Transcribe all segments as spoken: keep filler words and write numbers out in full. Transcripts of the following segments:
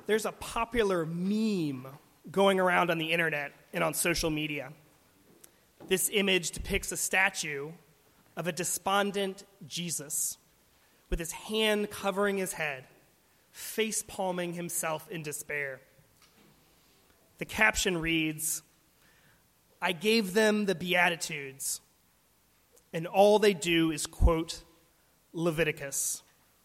there's a popular meme going around on the internet and on social media. This image depicts a statue of a despondent Jesus with his hand covering his head, face-palming himself in despair. The caption reads, "I gave them the Beatitudes, and all they do is quote Leviticus."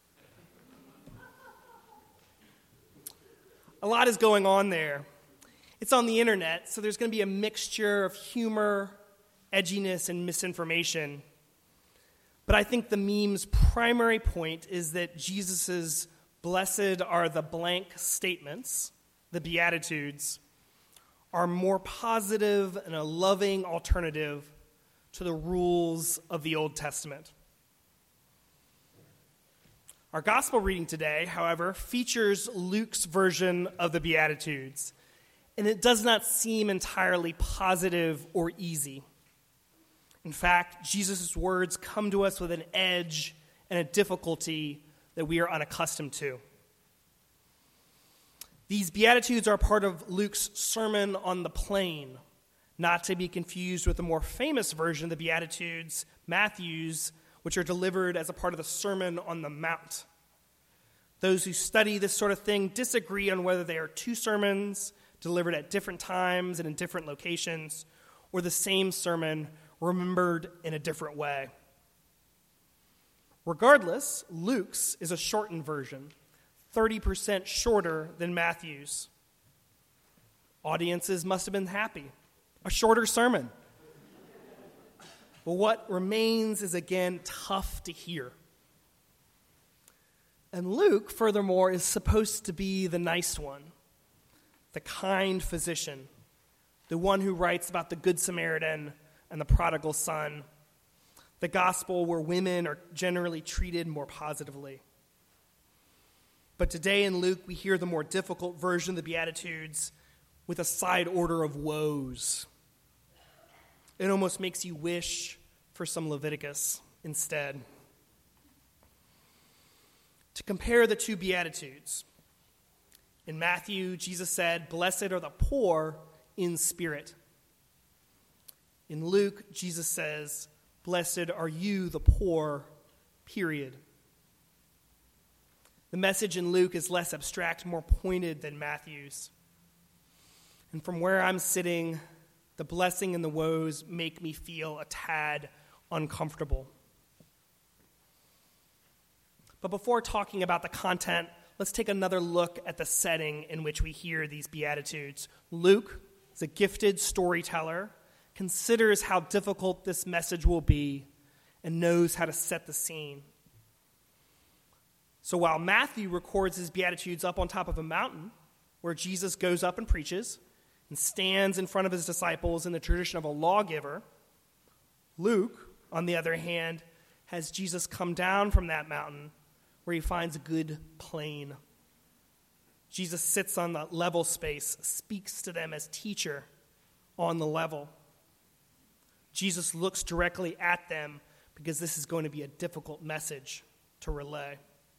A lot is going on there. It's on the internet, so there's going to be a mixture of humor, edginess, and misinformation. But I think the meme's primary point is that Jesus's "blessed are the blank statements," the Beatitudes, are more positive and a loving alternative to the rules of the Old Testament. Our gospel reading today, however, features Luke's version of the Beatitudes, and it does not seem entirely positive or easy. In fact, Jesus' words come to us with an edge and a difficulty that we are unaccustomed to. These Beatitudes are part of Luke's Sermon on the Plain, not to be confused with the more famous version of the Beatitudes, Matthew's, which are delivered as a part of the Sermon on the Mount. Those who study this sort of thing disagree on whether they are two sermons delivered at different times and in different locations, or the same sermon remembered in a different way. Regardless, Luke's is a shortened version, thirty percent shorter than Matthew's. Audiences must have been happy. A shorter sermon. But what remains is, again, tough to hear. And Luke, furthermore, is supposed to be the nice one, the kind physician, the one who writes about the Good Samaritan and the prodigal son, the gospel where women are generally treated more positively. But today in Luke, we hear the more difficult version of the Beatitudes with a side order of woes. It almost makes you wish for some Leviticus instead. To compare the two Beatitudes, in Matthew, Jesus said, "Blessed are the poor in spirit." In Luke, Jesus says, "Blessed are you, the poor," period. The message in Luke is less abstract, more pointed than Matthew's. And from where I'm sitting, the blessing and the woes make me feel a tad uncomfortable. But before talking about the content, let's take another look at the setting in which we hear these Beatitudes. Luke is a gifted storyteller, considers how difficult this message will be, and knows how to set the scene. So while Matthew records his Beatitudes up on top of a mountain, where Jesus goes up and preaches and stands in front of his disciples in the tradition of a lawgiver, Luke, on the other hand, has Jesus come down from that mountain where he finds a good plain. Jesus sits on the level space, speaks to them as teacher on the level. Jesus looks directly at them because this is going to be a difficult message to relay.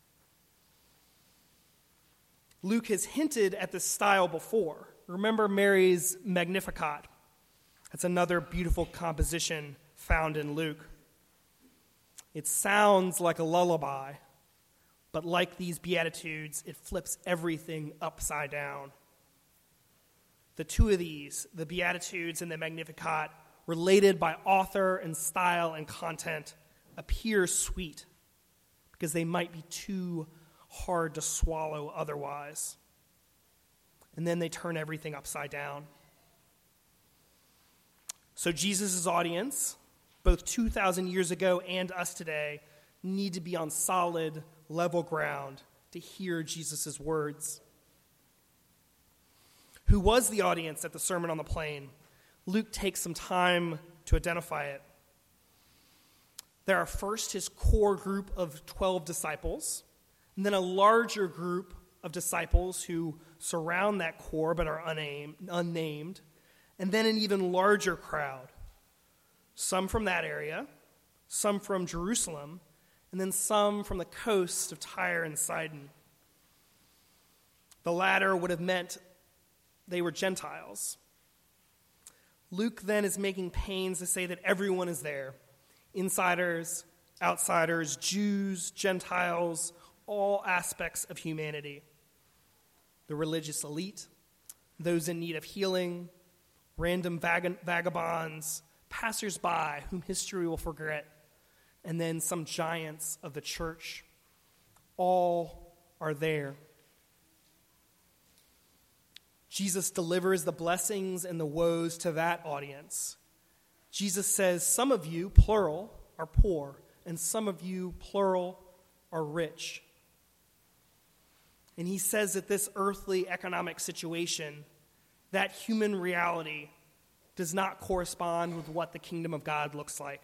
Luke has hinted at this style before. Remember Mary's Magnificat. That's another beautiful composition found in Luke. It sounds like a lullaby, but like these Beatitudes, it flips everything upside down. The two of these, the Beatitudes and the Magnificat, related by author and style and content, appear sweet because they might be too hard to swallow otherwise. And then they turn everything upside down. So Jesus' audience, both two thousand years ago and us today, need to be on solid, level ground to hear Jesus' words. Who was the audience at the Sermon on the Plain? Luke takes some time to identify it. There are first his core group of twelve disciples, and then a larger group of disciples who surround that core but are unnamed, unnamed, and then an even larger crowd, some from that area, some from Jerusalem, and then some from the coast of Tyre and Sidon. The latter would have meant they were Gentiles. Luke then is making pains to say that everyone is there. Insiders, outsiders, Jews, Gentiles, all aspects of humanity. The religious elite, those in need of healing, random vag- vagabonds, passers-by whom history will forget, and then some giants of the church. All are there. Jesus delivers the blessings and the woes to that audience. Jesus says, some of you, plural, are poor, and some of you, plural, are rich. And he says that this earthly economic situation, that human reality, does not correspond with what the kingdom of God looks like.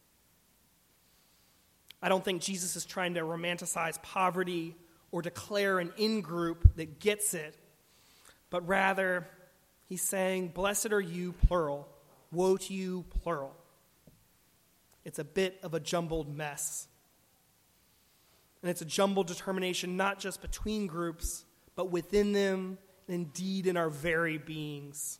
I don't think Jesus is trying to romanticize poverty or declare an in-group that gets it, but rather he's saying, blessed are you, plural, woe to you, plural. It's a bit of a jumbled mess. And it's a jumbled determination not just between groups, but within them, and indeed in our very beings.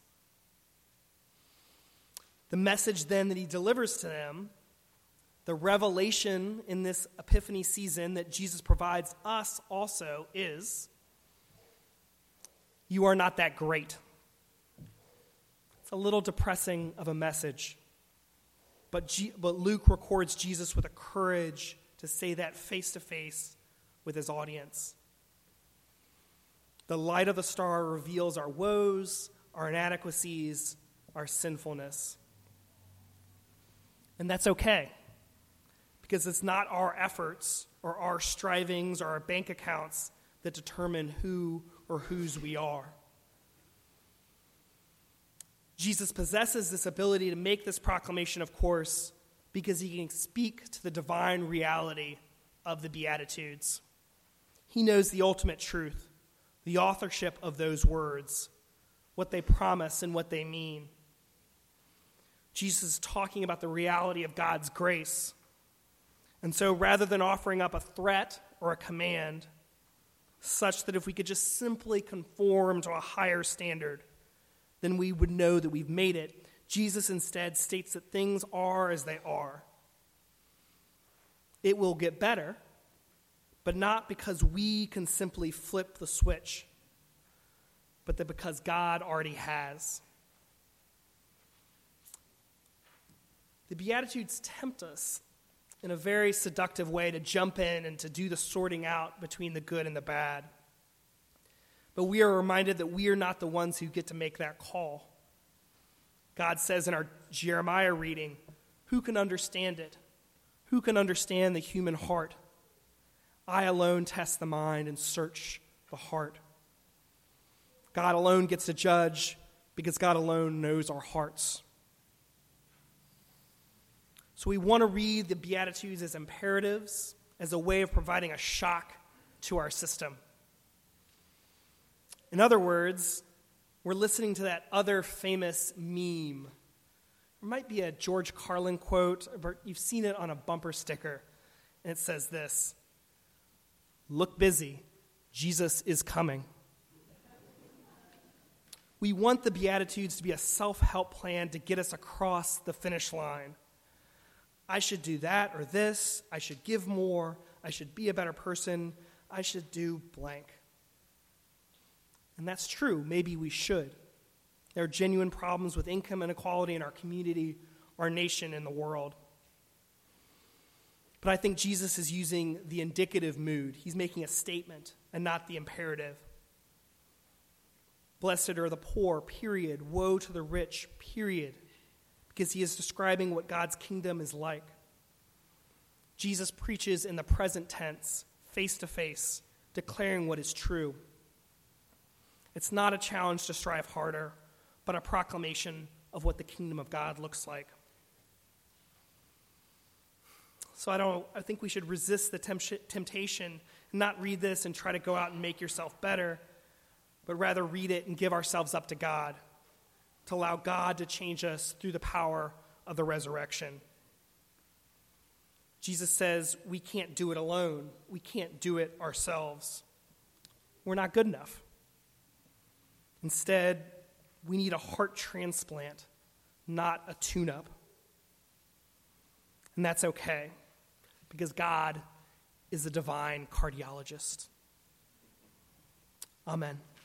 The message then that he delivers to them, the revelation in this Epiphany season that Jesus provides us also is, you are not that great. It's a little depressing of a message. But, G- but Luke records Jesus with a courage to say that face to face with his audience. The light of the star reveals our woes, our inadequacies, our sinfulness. And that's okay, because it's not our efforts or our strivings or our bank accounts that determine who or whose we are. Jesus possesses this ability to make this proclamation, of course, because he can speak to the divine reality of the Beatitudes. He knows the ultimate truth, the authorship of those words, what they promise and what they mean. Jesus is talking about the reality of God's grace. And so rather than offering up a threat or a command, such that if we could just simply conform to a higher standard, then we would know that we've made it, Jesus instead states that things are as they are. It will get better, but not because we can simply flip the switch, but that because God already has. The Beatitudes tempt us in a very seductive way to jump in and to do the sorting out between the good and the bad. But we are reminded that we are not the ones who get to make that call. God says in our Jeremiah reading, who can understand it? Who can understand the human heart? I alone test the mind and search the heart. God alone gets to judge because God alone knows our hearts. So we want to read the Beatitudes as imperatives, as a way of providing a shock to our system. In other words, we're listening to that other famous meme. There might be a George Carlin quote, but you've seen it on a bumper sticker, and it says this: "Look busy, Jesus is coming." We want the Beatitudes to be a self-help plan to get us across the finish line. I should do that or this. I should give more. I should be a better person. I should do blank. And that's true. Maybe we should. There are genuine problems with income inequality in our community, our nation, and the world. But I think Jesus is using the indicative mood. He's making a statement and not the imperative. Blessed are the poor, period. Woe to the rich, period. Because he is describing what God's kingdom is like. Jesus preaches in the present tense, face to face, declaring what is true. It's not a challenge to strive harder, but a proclamation of what the kingdom of God looks like. So I don't. I think we should resist the temp- temptation, and not read this and try to go out and make yourself better, but rather read it and give ourselves up to God, to allow God to change us through the power of the resurrection. Jesus says we can't do it alone. We can't do it ourselves. We're not good enough. Instead, we need a heart transplant, not a tune-up. And that's okay, because God is a divine cardiologist. Amen.